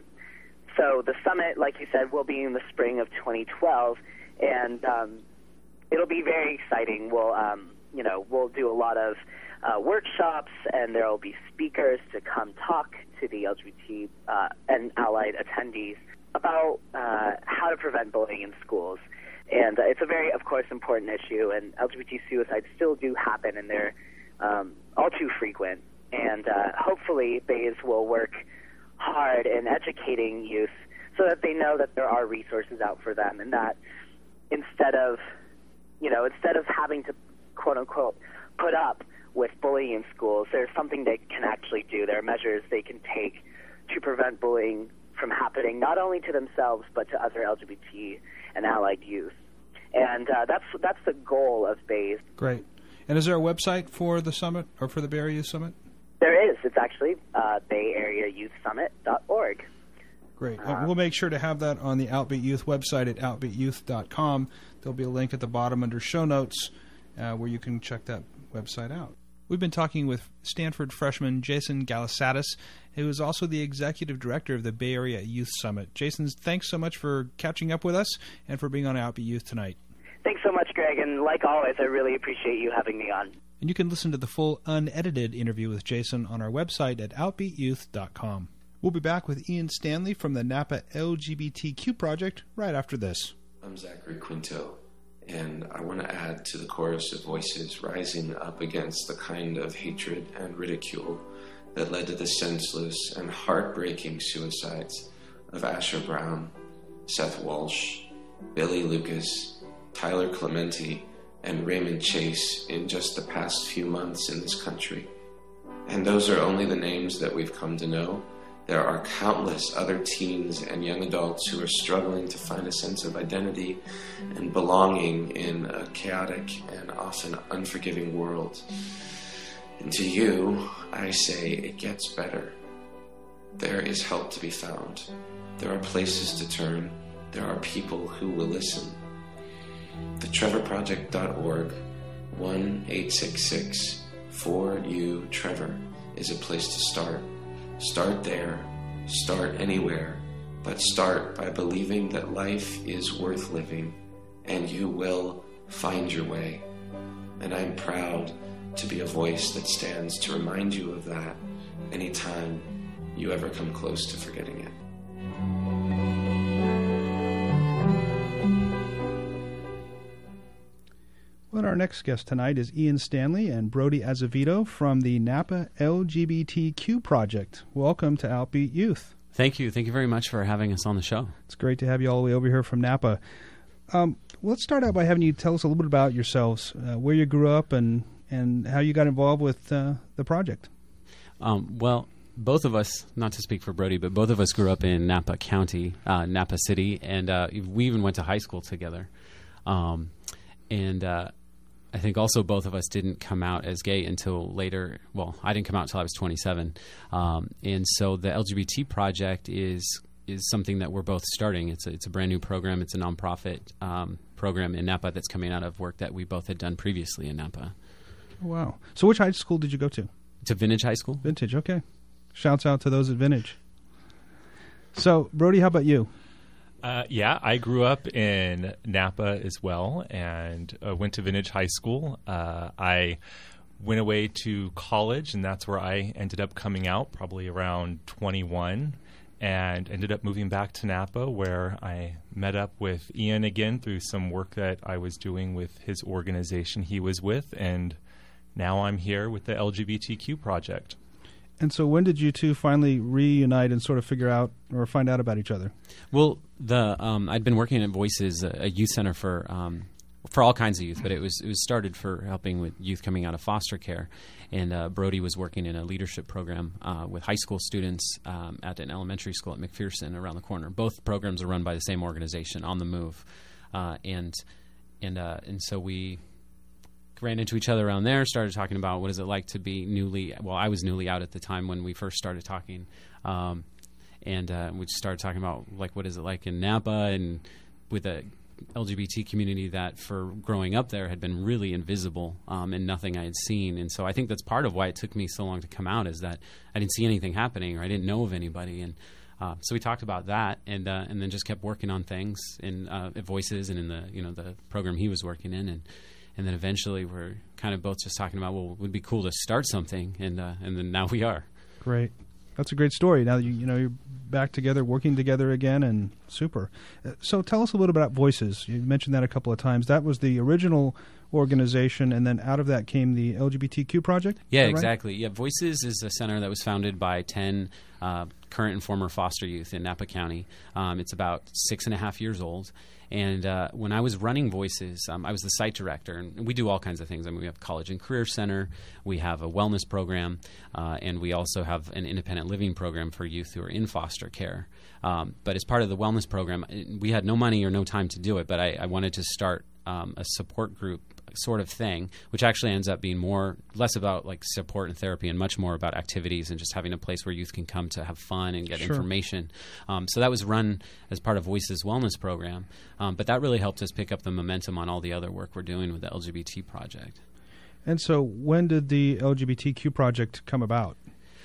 so the summit, like you said, will be in the spring of twenty twelve, and um, it'll be very exciting. We'll, um, you know, we'll do a lot of uh, workshops, and there will be speakers to come talk to the L G B T uh, and allied attendees about uh, how to prevent bullying in schools. And uh, it's a very, of course, important issue, and L G B T suicides still do happen, and they're um, all too frequent. And uh, hopefully Bays will work hard in educating youth so that they know that there are resources out for them, and that instead of, you know, instead of having to, quote-unquote, put up with bullying in schools, there's something they can actually do. There are measures they can take to prevent bullying from happening not only to themselves but to other L G B T and allied youth. And uh, that's that's the goal of Bays.
Great. And is there a website for the summit or for the Bay Area Youth Summit?
There is. It's actually uh, bay area youth summit dot org.
Great. Uh, we'll make sure to have that on the Outbeat Youth website at outbeat youth dot com. There'll be a link at the bottom under show notes uh, where you can check that website out. We've been talking with Stanford freshman Jason Galisatis, who is also the executive director of the Bay Area Youth Summit. Jason, thanks so much for catching up with us and for being on Outbeat Youth tonight.
Thanks so much, Greg, and like always, I really appreciate you having me on.
And you can listen to the full unedited interview with Jason on our website at outbeat youth dot com. We'll be back with Ian Stanley from the Napa L G B T Q Project right after this.
I'm Zachary Quinto, and I want to add to the chorus of voices rising up against the kind of hatred and ridicule that led to the senseless and heartbreaking suicides of Asher Brown, Seth Walsh, Billy Lucas, Tyler Clementi, and Raymond Chase in just the past few months in this country. And those are only the names that we've come to know. There are countless other teens and young adults who are struggling to find a sense of identity and belonging in a chaotic and often unforgiving world. And to you, I say it gets better. There is help to be found. There are places to turn. There are people who will listen. the trevor project dot org, one eight six six four U Trevor is a place to start. Start there, start anywhere, but start by believing that life is worth living, and you will find your way. And I'm proud to be a voice that stands to remind you of that anytime you ever come close to forgetting it.
Well, our next guest tonight is Ian Stanley and Brody Azevedo from the Napa L G B T Q Project. Welcome to Outbeat Youth.
Thank you. Thank you very much for having us on the show.
It's great to have you all the way over here from Napa. Um, let's start out by having you tell us a little bit about yourselves, uh, where you grew up, and, and how you got involved with uh, the project.
Um, well, both of us, not to speak for Brody, but both of us grew up in Napa County, uh, Napa City, and uh, we even went to high school together. Um, and uh, I think also both of us didn't come out as gay until later. Well, I didn't come out until I was twenty-seven. Um, and so the L G B T Project is is something that we're both starting. It's a, it's a brand new program. It's a nonprofit um, program in Napa that's coming out of work that we both had done previously in Napa.
Wow. So which high school did you go to?
To Vintage High School.
Vintage, okay. Shouts out to those at Vintage. So, Brody, how about you?
Uh, yeah, I grew up in Napa as well and uh, went to Vintage High School. Uh, I went away to college, and that's where I ended up coming out, probably around twenty-one, and ended up moving back to Napa, where I met up with Ian again through some work that I was doing with his organization he was with, and now I'm here with the L G B T Q Project.
And so when did you two finally reunite and sort of figure out or find out about each other?
Well, the um, I'd been working at Voices, a, a youth center for um, for all kinds of youth, but it was it was started for helping with youth coming out of foster care. And uh, Brody was working in a leadership program uh, with high school students um, at an elementary school at McPherson around the corner. Both programs are run by the same organization, On the Move, uh, and and uh, and so we ran into each other around there, started talking about what is it like to be newly, well, I was newly out at the time when we first started talking, um, and uh, we just started talking about, like, what is it like in Napa, and with the L G B T community that for growing up there had been really invisible um, and nothing I had seen. And so I think that's part of why it took me so long to come out, is that I didn't see anything happening, or I didn't know of anybody. And uh, so we talked about that, and uh, and then just kept working on things in uh, at Voices and in the, you know, the program he was working in, and and then eventually we're kind of both just talking about, well, it would be cool to start something, and uh, and then now we are.
Great. That's a great story. Now, you, you know, you're back together, working together again, and super. Uh, so tell us a little bit about Voices. You mentioned that a couple of times. That was the original organization, and then out of that came the L G B T Q project?
Yeah,
Is that right?
exactly. Yeah, Voices is a center that was founded by ten uh, current and former foster youth in Napa County. Um, it's about six and a half years old. And uh, when I was running Voices, um, I was the site director, and we do all kinds of things. I mean, we have a college and career center, we have a wellness program, uh, and we also have an independent living program for youth who are in foster care. Um, but as part of the wellness program, we had no money or no time to do it, but I, I wanted to start um, a support group sort of thing, which actually ends up being more less about like support and therapy and much more about activities and just having a place where youth can come to have fun and get
Sure.
information. Um, so that was run as part of Voices Wellness Program, um, but that really helped us pick up the momentum on all the other work we're doing with the L G B T project.
And so when did the L G B T Q project come about?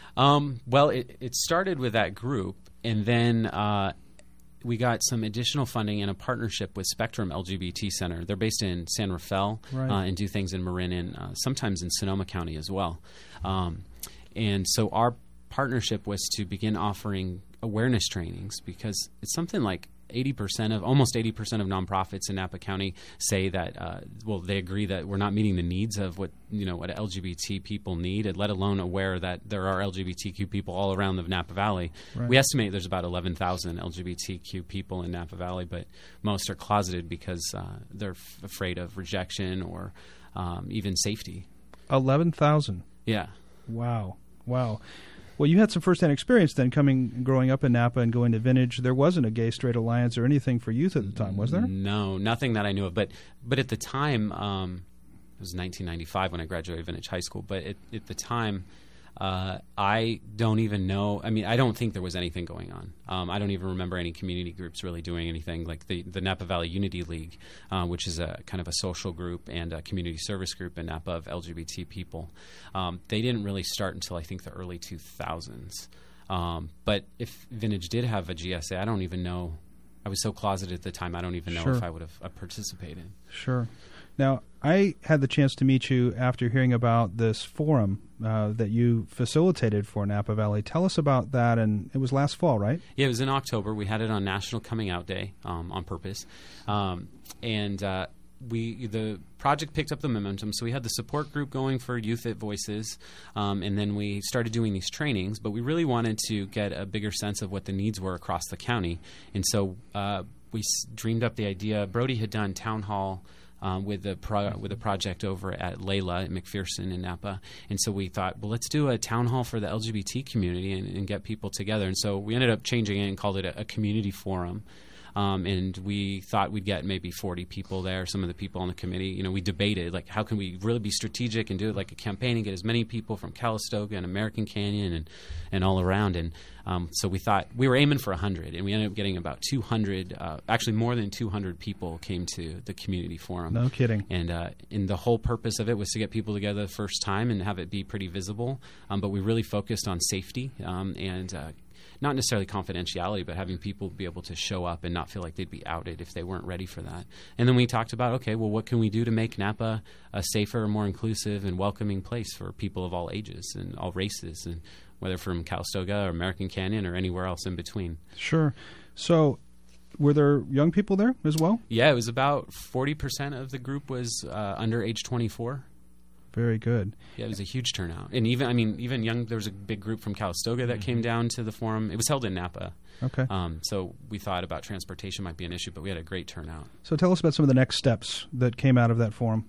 Um, well, it, it started with that group, and then uh, we got some additional funding in a partnership with Spectrum L G B T Center. They're based in San Rafael
Right.
uh, and do things in Marin and uh, sometimes in Sonoma County as well. Um, and so our partnership was to begin offering awareness trainings, because it's something like eighty percent of, almost eighty percent of nonprofits in Napa County say that, uh, well, they agree that we're not meeting the needs of what, you know, what L G B T people need, and let alone aware that there are L G B T Q people all around the Napa Valley.
Right.
We estimate there's about eleven thousand L G B T Q people in Napa Valley, but most are closeted because uh, they're f- afraid of rejection or um, even safety.
eleven thousand.
Yeah.
Wow. Wow. Well, you had some first-hand experience then, coming, growing up in Napa and going to Vintage. There wasn't a gay straight alliance or anything for youth at the time, was there?
No, nothing that I knew of. But but at the time, um, it was nineteen ninety-five when I graduated Vintage High School. But at, at the time, uh, I don't even know. I mean, I don't think there was anything going on. Um, I don't even remember any community groups really doing anything. Like the, the Napa Valley Unity League, uh, which is a kind of a social group and a community service group in Napa of L G B T people. Um, they didn't really start until I think the early two thousands. Um, but if Vintage did have a G S A, I don't even know. I was so closeted at the time, I don't even know
Sure.
if I would have uh, participated.
Sure. Now, I had the chance to meet you after hearing about this forum uh, that you facilitated for Napa Valley. Tell us about that, and it was last fall, right?
Yeah, it was in October. We had it on National Coming Out Day um, on purpose. Um, and uh, we the project picked up the momentum, so we had the support group going for Youth at Voices, um, and then we started doing these trainings, but we really wanted to get a bigger sense of what the needs were across the county. And so uh, we s- dreamed up the idea. Brody had done town hall Um, with the pro- with a project over at Layla at McPherson in Napa, and so we thought, well, let's do a town hall for the L G B T community and, and get people together. And so we ended up changing it and called it a, a community forum. Um, and we thought we'd get maybe forty people there. Some of the people on the committee, you know, we debated, like, how can we really be strategic and do it like a campaign and get as many people from Calistoga and American Canyon and, and all around. And um, so we thought we were aiming for one hundred, and we ended up getting about two hundred, uh, actually more than two hundred people came to the community forum.
No kidding.
And, uh, and the whole purpose of it was to get people together the first time and have it be pretty visible. Um, but we really focused on safety um, and uh, not necessarily confidentiality, but having people be able to show up and not feel like they'd be outed if they weren't ready for that. And then we talked about, okay, well, what can we do to make Napa a safer, more inclusive, and welcoming place for people of all ages and all races, and whether from Calistoga or American Canyon or anywhere else in between.
Sure. So were there young people there as well?
Yeah, it was about forty percent of the group was uh, under age twenty-four.
Very good.
Yeah, it was a huge turnout. And even, I mean, even young, there was a big group from Calistoga that
Mm-hmm.
came down to the forum. It was held in Napa.
Okay.
Um, so we thought about transportation might be an issue, but we had a great turnout.
So tell us about some of the next steps that came out of that forum.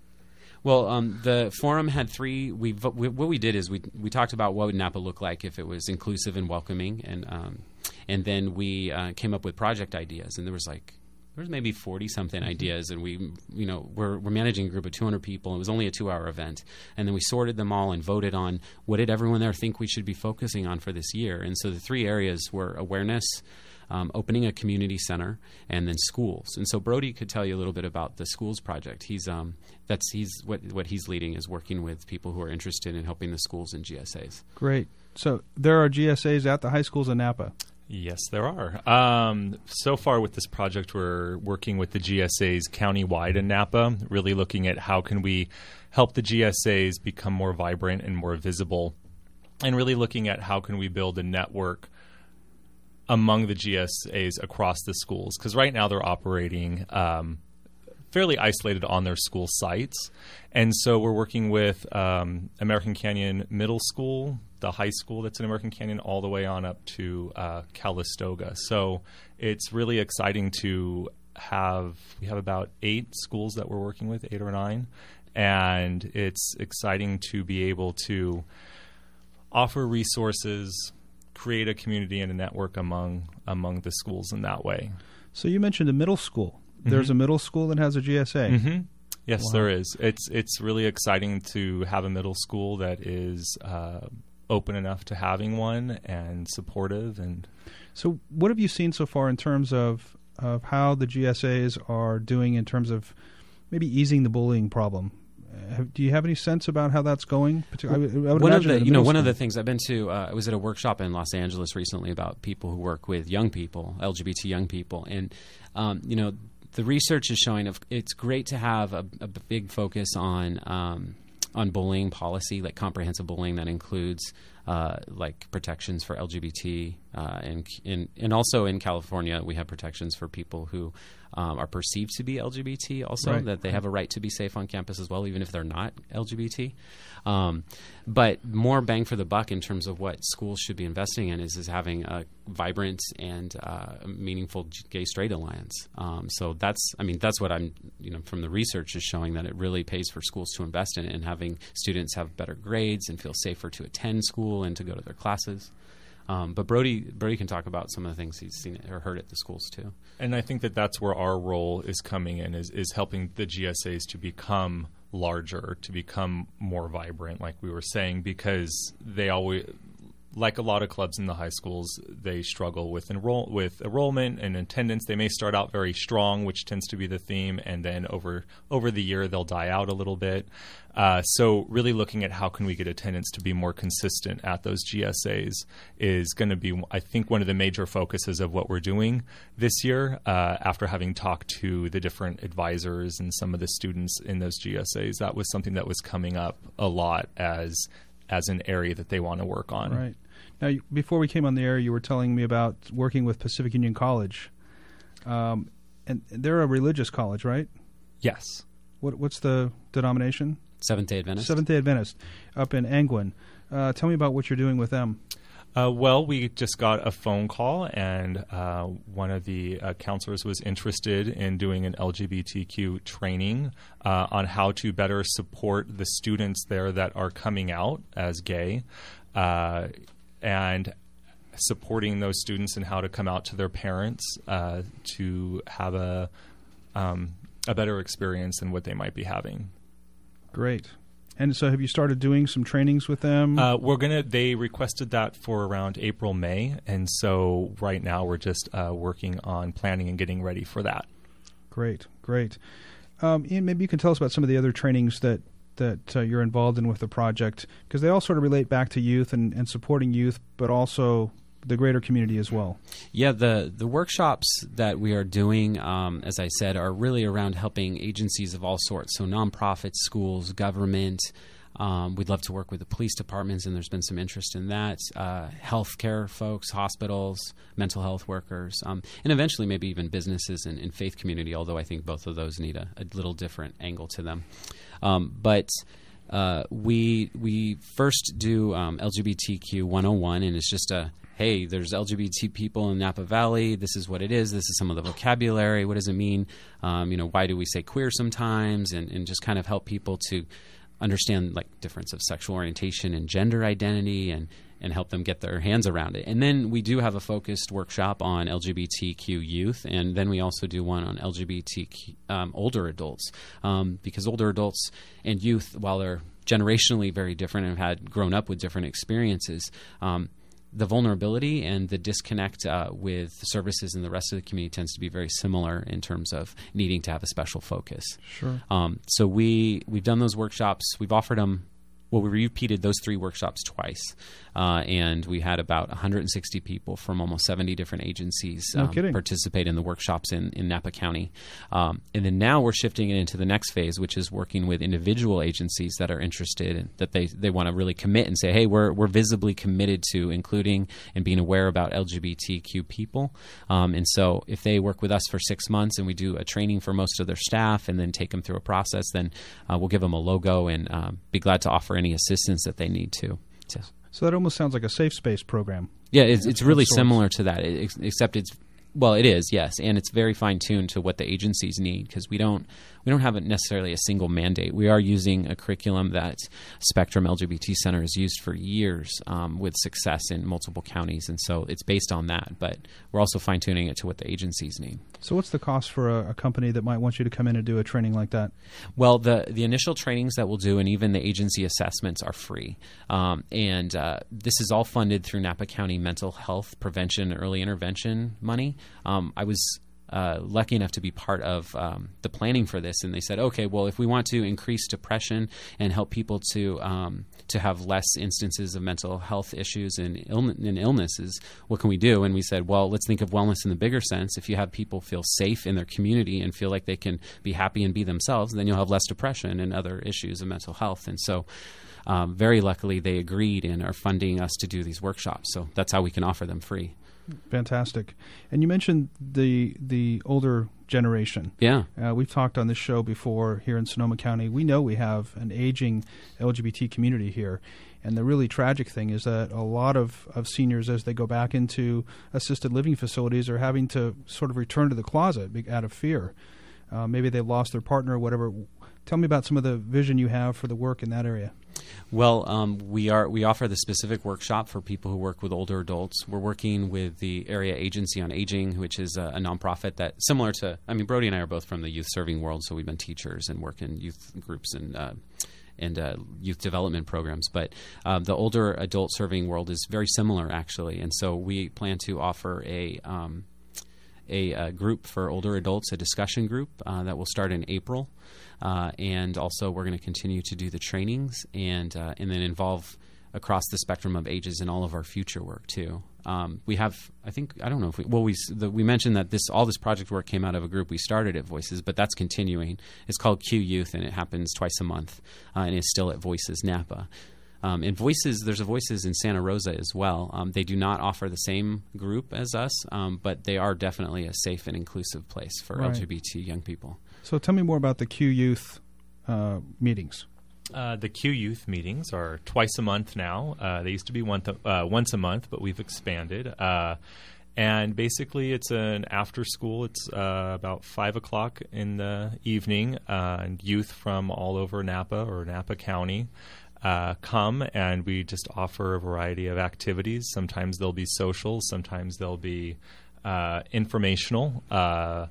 Well, um, the forum had three. We, we what we did is we we talked about what would Napa look like if it was inclusive and welcoming, and um, and then we uh, came up with project ideas, and there was like there was maybe forty something ideas, and we you know we're we're managing a group of two hundred people. It was only a two hour event, and then we sorted them all and voted on what did everyone there think we should be focusing on for this year. And so the three areas were awareness, Um, opening a community center, and then schools. And so Brody could tell you a little bit about the schools project. He's um, that's he's what what he's leading is working with people who are interested in helping the schools and G S As.
Great. So there are G S As at the high schools in Napa.
Yes, there are. Um, so far with this project, we're working with the G S As countywide in Napa, really looking at how can we help the G S As become more vibrant and more visible, and really looking at how can we build a network among the G S As across the schools. Because right now they're operating um, fairly isolated on their school sites. And so we're working with um, American Canyon Middle School, the high school that's in American Canyon, all the way on up to uh, Calistoga. So it's really exciting to have, we have about eight schools that we're working with, eight or nine. And it's exciting to be able to offer resources, create a community and a network among among the schools in that way.
So you mentioned a middle school. There's
Mm-hmm.
a middle school that has a G S A.
Mm-hmm. Yes,
Wow.
there is. It's it's really exciting to have a middle school that is uh, open enough to having one and supportive. And
So what have you seen so far in terms of of how the G S As are doing in terms of maybe easing the bullying problem? Uh, have, do you have any sense about how that's going? Partic- I would, I would
one of
imagine
the
in
you know
middle
one of
school.
the things I've been to uh, I was at a workshop in Los Angeles recently about people who work with young people, L G B T young people, and um, you know the research is showing of it's great to have a, a big focus on um, on bullying policy, like comprehensive bullying that includes uh, like protections for L G B T uh, and in and also in California we have protections for people who um, are perceived to be L G B T also,
Right.
that they have a right to be safe on campus as well, even if they're not L G B T. Um, but more bang for the buck in terms of what schools should be investing in is, is having a vibrant and uh, meaningful gay-straight alliance. Um, so that's, I mean, that's what I'm, you know, from the research is showing that it really pays for schools to invest in it and having students have better grades and feel safer to attend school and to go to their classes. Um, but Brody, Brody can talk about some of the things he's seen or heard at the schools too.
and I think that that's where our role is coming in, is is helping the G S As to become larger, to become more vibrant, like we were saying, because they always, like a lot of clubs in the high schools, they struggle with enroll with enrollment and attendance. They may start out very strong, which tends to be the theme, and then over over the year they'll die out a little bit. Uh, so really looking at how can we get attendance to be more consistent at those G S As is going to be, I think, one of the major focuses of what we're doing this year, uh, after having talked to the different advisors and some of the students in those G S As. That was something that was coming up a lot as as an area that they want to work on.
Right. Now, you, before we came on the air, you were telling me about working with Pacific Union College. Um, and they're a religious college, right?
Yes.
What, what's the denomination?
Seventh-day Adventist.
Seventh-day Adventist up in Angwin. Uh, tell me about what you're doing with them.
Uh, well, we just got a phone call, and uh, one of the uh, counselors was interested in doing an L G B T Q training uh, on how to better support the students there that are coming out as gay, uh, and supporting those students in how to come out to their parents uh, to have a um, a better experience than what they might be having.
Great. And so have you started doing some trainings with them?
Uh, we're gonna. They requested that for around April, May, and so right now we're just uh, working on planning and getting ready for that.
Great, great. Um, Ian, maybe you can tell us about some of the other trainings that that uh, you're involved in with the project, because they all sort of relate back to youth and, and supporting youth, but also the greater community as well.
Yeah, the, the workshops that we are doing, um, as I said, are really around helping agencies of all sorts. So nonprofits, schools, government. Um, we'd love to work with the police departments, and there's been some interest in that. Uh, healthcare folks, hospitals, mental health workers, um, and eventually maybe even businesses and, and faith community, although I think both of those need a, a little different angle to them. Um, but uh, we we first do um, L G B T Q one oh one, and it's just a, hey, there's L G B T people in Napa Valley. This is what it is. This is some of the vocabulary. What does it mean? Um, you know, why do we say queer sometimes? And, and just kind of help people to understand like difference of sexual orientation and gender identity, and, and help them get their hands around it. And then we do have a focused workshop on L G B T Q youth, and then we also do one on L G B T Q um, older adults, um, because older adults and youth, while they're generationally very different and have had grown up with different experiences, um, the vulnerability and the disconnect uh, with the services and the rest of the community tends to be very similar in terms of needing to have a special focus.
Sure.
Um, so we we've done those workshops. We've offered them well, we repeated those three workshops twice, uh, and we had about one hundred sixty people from almost seventy different agencies
No
um,
kidding.
participate in the workshops in, in Napa County. Um, and then now we're shifting it into the next phase, which is working with individual agencies that are interested and that they, they want to really commit and say, hey, we're we're visibly committed to including and being aware about L G B T Q people. Um, and so if they work with us for six months and we do a training for most of their staff and then take them through a process, then uh, we'll give them a logo and um, be glad to offer any assistance that they need to. to.
So that almost sounds like a safe space program.
Yeah, it's, it's really
Of sorts.
similar to that, ex- except it's well, it is, yes, and it's very fine tuned to what the agencies need because we don't we don't have a necessarily a single mandate. We are using a curriculum that Spectrum L G B T Center has used for years um, with success in multiple counties, and so it's based on that. But we're also fine tuning it to what the agencies need.
So what's the cost for a, a company that might want you to come in and do a training like that?
Well, the the initial trainings that we'll do and even the agency assessments are free. Um, and uh, this is all funded through Napa County Mental Health Prevention and Early Intervention money. Um, I was uh, lucky enough to be part of um, the planning for this, and they said, okay, well, if we want to increase depression and help people to um, to have less instances of mental health issues and, Ill- and illnesses, what can we do? And we said, well, let's think of wellness in the bigger sense. If you have people feel safe in their community and feel like they can be happy and be themselves, then you'll have less depression and other issues of mental health. And so um, very luckily they agreed and are funding us to do these workshops. So that's how we can offer them free.
Fantastic. And you mentioned the the older generation.
Yeah.
Uh, we've talked on this show before here in Sonoma County. We know we have an aging L G B T community here. And the really tragic thing is that a lot of, of seniors, as they go back into assisted living facilities, are having to sort of return to the closet be- out of fear. Uh, maybe they've lost their partner or whatever. Tell me about some of the vision you have for the work in that area.
Well, um, we are we offer the specific workshop for people who work with older adults. We're working with the Area Agency on Aging, which is a, a nonprofit that similar to. I mean, Brody and I are both from the youth serving world, so we've been teachers and work in youth groups and uh, and uh, youth development programs. But uh, the older adult serving world is very similar, actually, and so we plan to offer a. Um, A, a group for older adults, a discussion group uh, that will start in April, uh, and also we're going to continue to do the trainings and uh, and then involve across the spectrum of ages in all of our future work too. Um, we have, I think, I don't know if we well we the, we mentioned that this all this project work came out of a group we started at Voices, but that's continuing. It's called Q Youth, and it happens twice a month, uh, and it's still at Voices Napa. Um, and Voices, there's a Voices in Santa Rosa as well. Um, they do not offer the same group as us, um, but they are definitely a safe and inclusive place for
Right.
L G B T young people.
So tell me more about the Q Youth uh, meetings.
Uh, the Q Youth meetings are twice a month now. Uh, they used to be one th- uh, once a month, but we've expanded. Uh, and basically, it's an after school. It's uh, about five o'clock in the evening, uh, and youth from all over Napa or Napa County uh, come, and we just offer a variety of activities. Sometimes they'll be social, sometimes they'll be uh, informational, uh,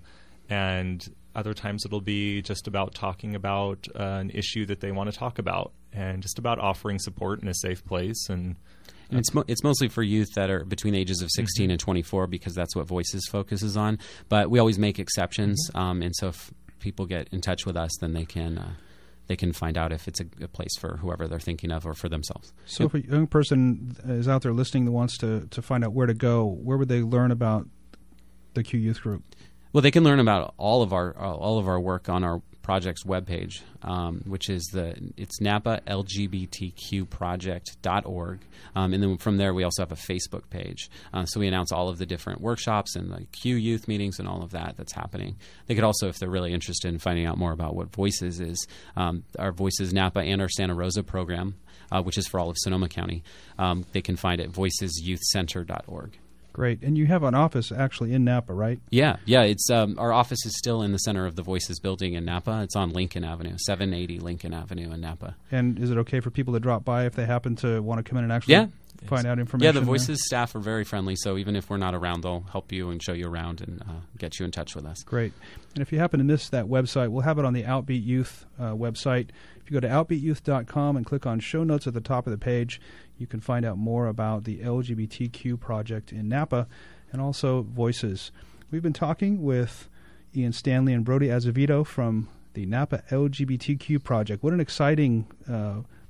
and other times it'll be just about talking about uh, an issue that they want to talk about, and just about offering support in a safe place. And,
and it's mo- it's mostly for youth that are between the ages of sixteen
Mm-hmm.
and twenty-four because that's what Voices focuses on. But we always make exceptions,
Mm-hmm.
um, and so if people get in touch with us, then they can uh, they can find out if it's a, a place for whoever they're thinking of or for themselves.
So if a young person is out there listening that wants to, to find out where to go, where would they learn about the Q Youth Group?
Well, they can learn about all of our all of our work on our project's webpage, um, which is the it's Napa L G B T Q project dot org, um, and then from there we also have a Facebook page. Uh, so we announce all of the different workshops and the Q Youth meetings and all of that that's happening. They could also, if they're really interested in finding out more about what Voices is, um, our Voices Napa and our Santa Rosa program, uh, which is for all of Sonoma County, um, they can find at voices youth center dot org.
Great. And you have an office actually in Napa, right?
Yeah, yeah. It's um, our office is still in the center of the Voices building in Napa. It's on Lincoln Avenue, seven eighty Lincoln Avenue in Napa.
And is it okay for people to drop by if they happen to want to come in and actually
Yeah.
find out information?
Yeah, the
there?
Voices staff are very friendly, so even if we're not around, they'll help you and show you around and uh, get you in touch with us.
Great. And if you happen to miss that website, we'll have it on the Outbeat Youth uh, website. If you go to outbeat youth dot com and click on show notes at the top of the page, you can find out more about the L G B T Q project in Napa and also Voices. We've been talking with Ian Stanley and Brody Azevedo from the Napa L G B T Q project. What an exciting uh,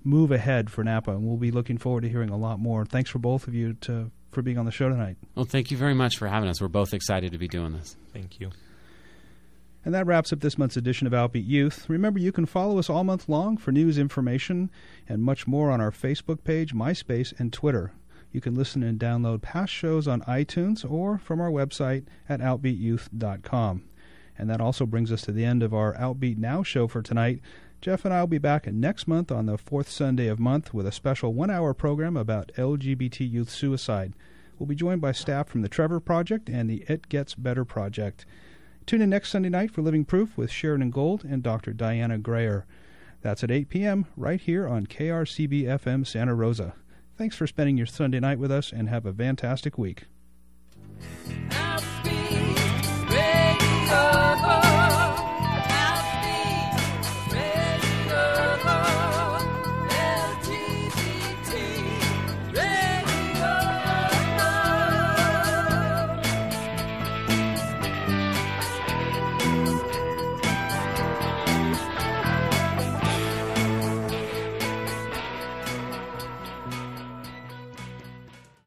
move ahead for Napa, and we'll be looking forward to hearing a lot more. Thanks for both of you to for being on the show tonight.
Well, thank you very much for having us. We're both excited to be doing this.
Thank you.
And that wraps up this month's edition of Outbeat Youth. Remember, you can follow us all month long for news, information, and much more on our Facebook page, MySpace, and Twitter. You can listen and download past shows on iTunes or from our website at outbeat youth dot com. And that also brings us to the end of our Outbeat Now show for tonight. Jeff and I will be back next month on the fourth Sunday of month with a special one-hour program about L G B T youth suicide. We'll be joined by staff from the Trevor Project and the It Gets Better Project. Tune in next Sunday night for Living Proof with Sheridan Gold and Doctor Diana Grayer. That's at eight p.m. right here on K R C B F M Santa Rosa. Thanks for spending your Sunday night with us, and have a fantastic week.